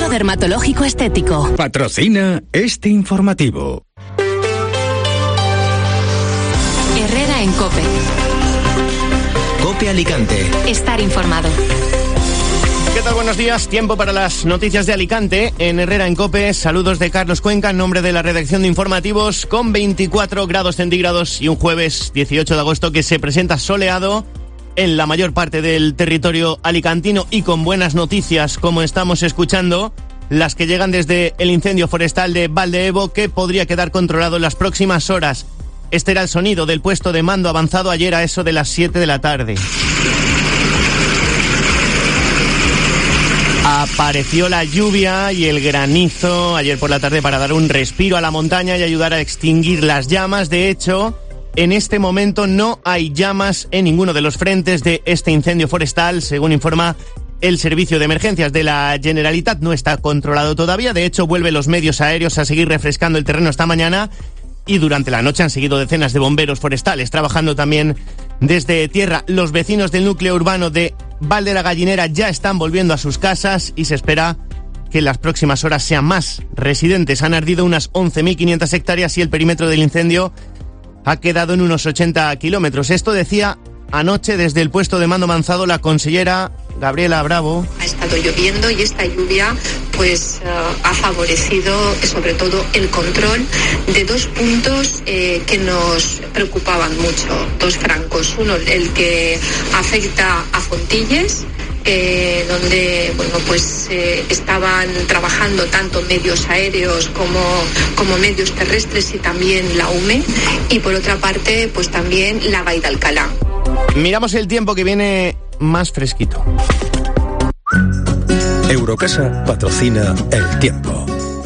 Dermatológico Estético. Patrocina este informativo. Herrera en COPE. COPE Alicante. Estar informado. ¿Qué tal? Buenos días. Tiempo para las noticias de Alicante en Herrera en COPE. Saludos de Carlos Cuenca en nombre de la redacción de informativos, con 24 grados centígrados y un jueves 18 de agosto que se presenta soleado en la mayor parte del territorio alicantino y con buenas noticias, como estamos escuchando, las que llegan desde el incendio forestal de Valdeebo, que podría quedar controlado en las próximas horas. Este era el sonido del puesto de mando avanzado ayer a eso de las 7 de la tarde. Apareció la lluvia y el granizo ayer por la tarde para dar un respiro a la montaña y ayudar a extinguir las llamas. De hecho, en este momento no hay llamas en ninguno de los frentes de este incendio forestal, según informa el Servicio de Emergencias de la Generalitat. No está controlado todavía. De hecho, vuelven los medios aéreos a seguir refrescando el terreno esta mañana y durante la noche han seguido decenas de bomberos forestales trabajando también desde tierra. Los vecinos del núcleo urbano de Val de la Gallinera ya están volviendo a sus casas y se espera que en las próximas horas sean más residentes. Han ardido unas 11.500 hectáreas y el perímetro del incendio ha quedado en unos 80 kilómetros. Esto decía anoche desde el puesto de mando avanzado la consellera Gabriela Bravo. Ha estado lloviendo y esta lluvia ha favorecido sobre todo el control de dos puntos que nos preocupaban mucho, dos francos. Uno, el que afecta a Fontilles, donde estaban trabajando tanto medios aéreos como medios terrestres y también la UME, y por otra parte pues también la Vall d'Alcalá. Miramos el tiempo, que viene más fresquito. Eurocasa patrocina el tiempo.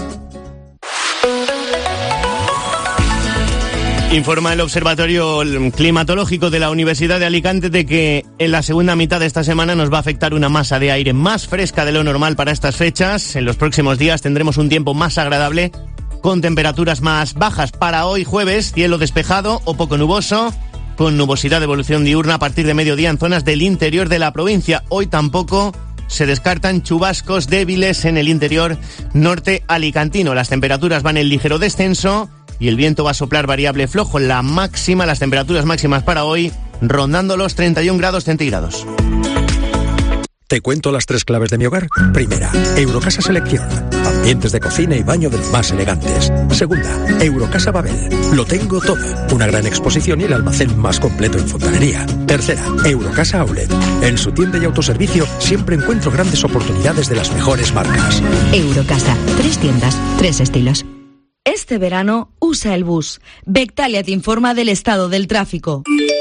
Informa el Observatorio Climatológico de la Universidad de Alicante de que en la segunda mitad de esta semana nos va a afectar una masa de aire más fresca de lo normal para estas fechas. En los próximos días tendremos un tiempo más agradable con temperaturas más bajas. Para hoy jueves, cielo despejado o poco nuboso, con nubosidad de evolución diurna a partir de mediodía en zonas del interior de la provincia. Hoy tampoco se descartan chubascos débiles en el interior norte alicantino. Las temperaturas van en ligero descenso y el viento va a soplar variable flojo. Las temperaturas máximas para hoy rondando los 31 grados centígrados. Te cuento las 3 claves de mi hogar. Primera, Eurocasa Selección. Ambientes de cocina y baño de los más elegantes. Segunda, Eurocasa Babel. Lo tengo todo. Una gran exposición y el almacén más completo en fontanería. Tercera, Eurocasa Outlet. En su tienda y autoservicio siempre encuentro grandes oportunidades de las mejores marcas. Eurocasa. 3 tiendas, 3 estilos. Este verano usa el bus. Bectalia te informa del estado del tráfico.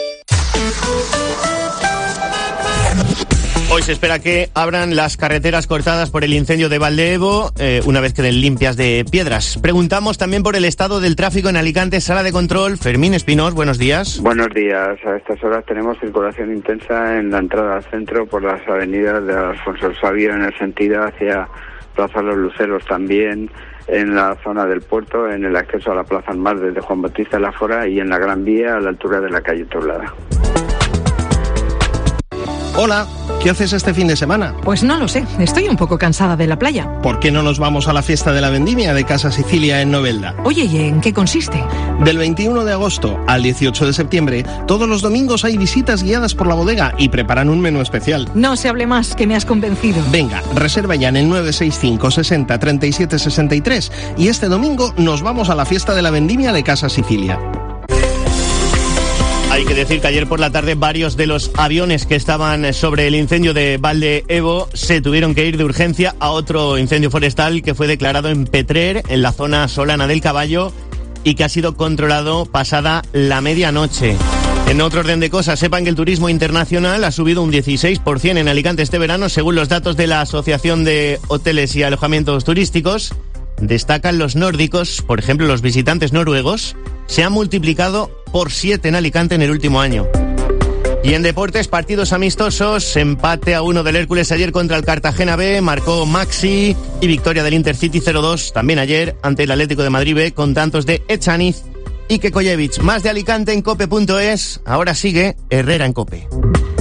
Hoy se espera que abran las carreteras cortadas por el incendio de Valdeebo, una vez queden limpias de piedras. Preguntamos también por el estado del tráfico en Alicante. Sala de control, Fermín Espinós, buenos días. Buenos días. A estas horas tenemos circulación intensa en la entrada al centro por las avenidas de Alfonso el Sabio en el sentido hacia Plaza Los Luceros, también en la zona del puerto, en el acceso a la Plaza al Mar desde Juan Bautista Lafora y en la Gran Vía a la altura de la calle Toblada. Hola, ¿qué haces este fin de semana? Pues no lo sé, estoy un poco cansada de la playa. ¿Por qué no nos vamos a la fiesta de la vendimia de Casa Sicilia en Novelda? Oye, ¿y en qué consiste? Del 21 de agosto al 18 de septiembre, todos los domingos hay visitas guiadas por la bodega y preparan un menú especial. No se hable más, que me has convencido. Venga, reserva ya en el 965 60 37 63 y este domingo nos vamos a la fiesta de la vendimia de Casa Sicilia. Hay que decir que ayer por la tarde varios de los aviones que estaban sobre el incendio de Valdeebo se tuvieron que ir de urgencia a otro incendio forestal que fue declarado en Petrer, en la zona solana del Caballo, y que ha sido controlado pasada la medianoche. En otro orden de cosas, sepan que el turismo internacional ha subido un 16% en Alicante este verano, según los datos de la Asociación de Hoteles y Alojamientos Turísticos. Destacan los nórdicos, por ejemplo, los visitantes noruegos se han multiplicado por 7 en Alicante en el último año. Y en deportes, partidos amistosos, empate a 1 del Hércules ayer contra el Cartagena B, marcó Maxi, y victoria del Intercity 0-2 también ayer ante el Atlético de Madrid B con tantos de Echaniz y Kekojevic. Más de Alicante en cope.es, ahora sigue Herrera en COPE.